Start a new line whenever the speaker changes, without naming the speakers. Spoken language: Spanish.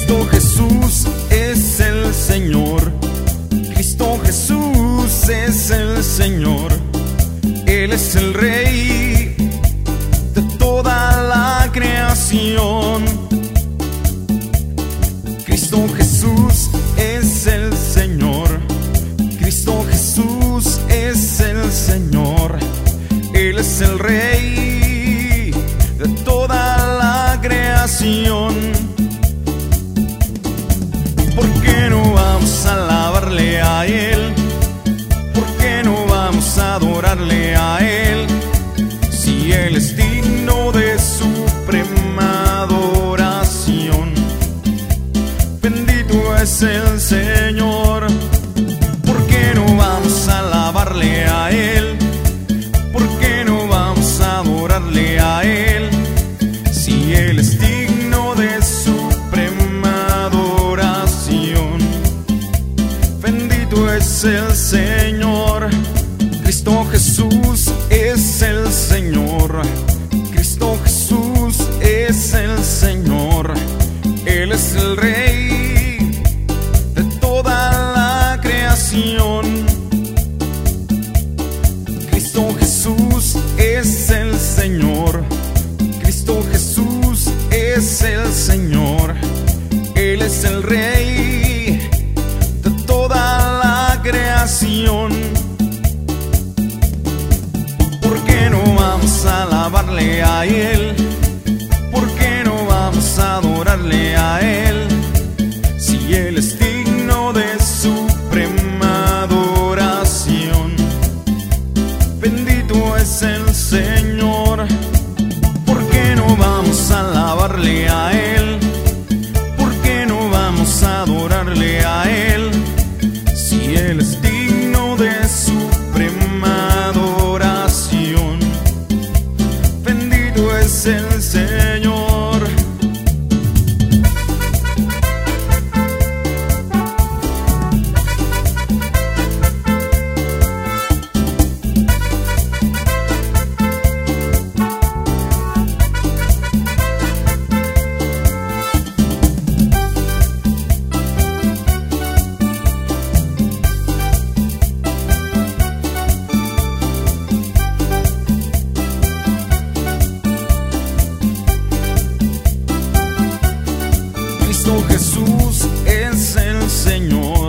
Cristo Jesús es el Señor. Cristo Jesús es el Señor. Él es el Rey de toda la creación. Cristo Jesús es el Señor. Cristo Jesús es el Señor. Él es el Rey de toda la creación. ¿Por qué no vamos a alabarle a Él? ¿Por qué no vamos a adorarle a Él? Si Él es digno de suprema adoración. Bendito es el Señor. ¿Por qué no vamos a alabarle a Él? ¿Por qué no vamos a adorarle a Él? Si Él es digno de suprema adoración. Bendito es el Señor. Cristo Jesús es el Señor. Cristo Jesús es el Señor. Él es el Rey de toda la creación. Cristo Jesús es el Señor. Cristo Jesús es el Señor. Él es el Rey de toda la creación. ¿Por qué no vamos a alabarle a Él? ¿Por qué no vamos a adorarle a Él? Si Él es digno de suprema adoración. Bendito es el Señor. ¿Por qué no vamos a alabarle a Él? ¿Por qué no vamos a adorarle a Él? Si Él es digno de suprema adoración. Bendito es el Señor. Cristo Jesús es el Señor.